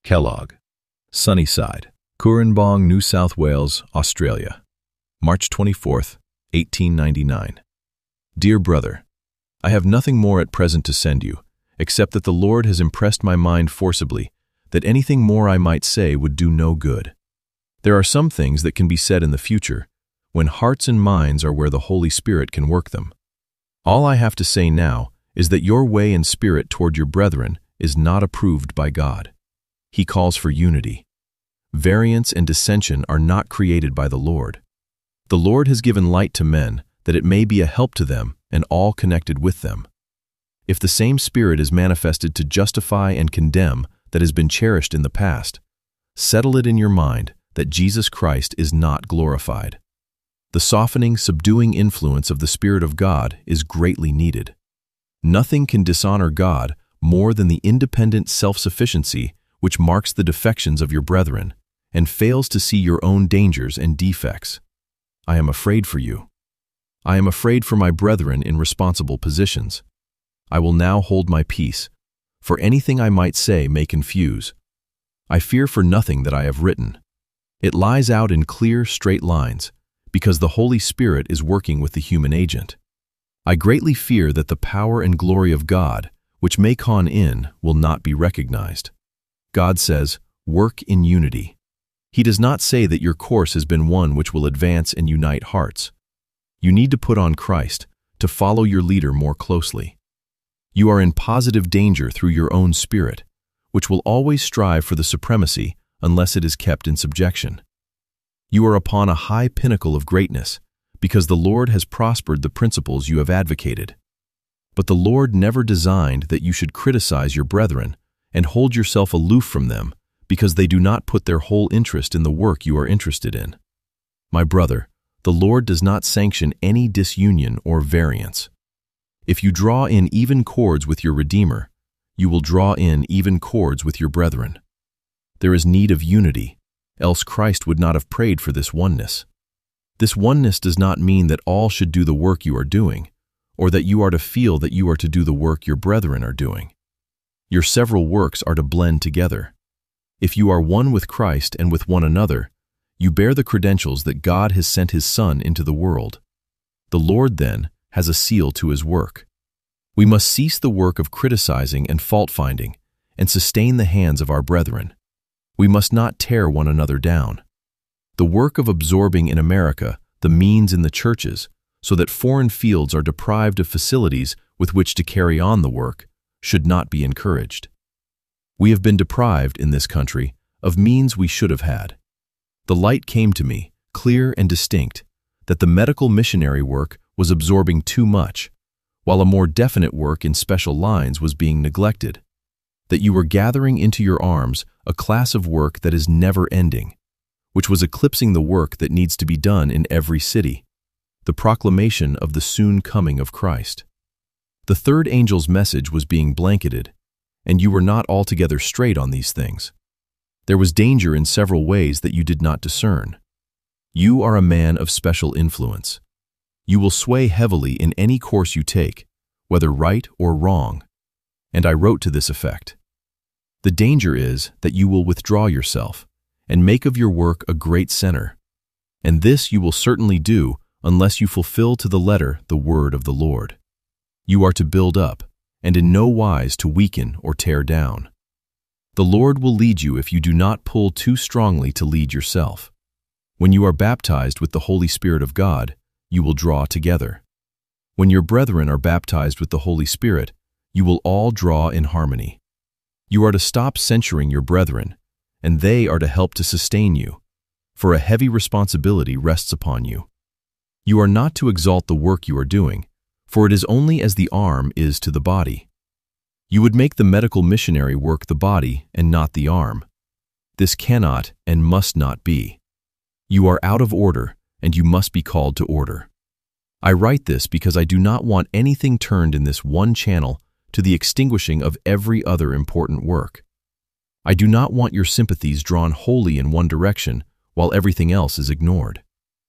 Kellogg, Sunnyside, Cooranbong, New South Wales, Australia, March 24, 1899. Dear brother, I have nothing more at present to send you, except that the Lord has impressed my mind forcibly that anything more I might say would do no good. There are some things that can be said in the future, when hearts and minds are where the Holy Spirit can work them. All I have to say now is that your way and spirit toward your brethren is not approved by God. He calls for unity. Variance and dissension are not created by the Lord. The Lord has given light to men that it may be a help to them and all connected with them. If the same Spirit is manifested to justify and condemn that has been cherished in the past, settle it in your mind that Jesus Christ is not glorified. The softening, subduing influence of the Spirit of God is greatly needed. Nothing can dishonor God more than the independent self-sufficiency which marks the defections of your brethren and fails to see your own dangers and defects. I am afraid for you. I am afraid for my brethren in responsible positions. I will now hold my peace, for anything I might say may confuse. I fear for nothing that I have written. It lies out in clear, straight lines, because the Holy Spirit is working with the human agent. I greatly fear that the power and glory of God, which may con in, will not be recognized. God says, work in unity. He does not say that your course has been one which will advance and unite hearts. You need to put on Christ, to follow your leader more closely. You are in positive danger through your own spirit, which will always strive for the supremacy unless it is kept in subjection. You are upon a high pinnacle of greatness, because the Lord has prospered the principles you have advocated. But the Lord never designed that you should criticize your brethren and hold yourself aloof from them because they do not put their whole interest in the work you are interested in. My brother, the Lord does not sanction any disunion or variance. If you draw in even cords with your Redeemer, you will draw in even cords with your brethren. There is need of unity, else Christ would not have prayed for this oneness. This oneness does not mean that all should do the work you are doing, or that you are to feel that you are to do the work your brethren are doing. Your several works are to blend together. If you are one with Christ and with one another, you bear the credentials that God has sent His Son into the world. The Lord, then, has a seal to His work. We must cease the work of criticizing and fault-finding and sustain the hands of our brethren. We must not tear one another down. The work of absorbing in America the means in the churches so that foreign fields are deprived of facilities with which to carry on the work should not be encouraged. We have been deprived in this country of means we should have had. The light came to me, clear and distinct, that the medical missionary work was absorbing too much, while a more definite work in special lines was being neglected, that you were gathering into your arms a class of work that is never ending, which was eclipsing the work that needs to be done in every city, the proclamation of the soon coming of Christ. The third angel's message was being blanketed, and you were not altogether straight on these things. There was danger in several ways that you did not discern. You are a man of special influence. You will sway heavily in any course you take, whether right or wrong, and I wrote to this effect. The danger is that you will withdraw yourself and make of your work a great center, and this you will certainly do unless you fulfill to the letter the word of the Lord. You are to build up, and in no wise to weaken or tear down. The Lord will lead you if you do not pull too strongly to lead yourself. When you are baptized with the Holy Spirit of God, you will draw together. When your brethren are baptized with the Holy Spirit, you will all draw in harmony. You are to stop censuring your brethren, and they are to help to sustain you, for a heavy responsibility rests upon you. You are not to exalt the work you are doing, for it is only as the arm is to the body. You would make the medical missionary work the body and not the arm. This cannot and must not be. You are out of order, and you must be called to order. I write this because I do not want anything turned in this one channel to the extinguishing of every other important work. I do not want your sympathies drawn wholly in one direction while everything else is ignored.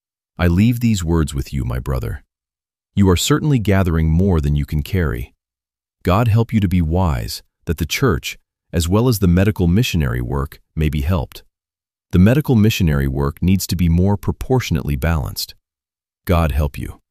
I leave these words with you, my brother. You are certainly gathering more than you can carry. God help you to be wise, that the church, as well as the medical missionary work, may be helped. The medical missionary work needs to be more proportionately balanced. God help you.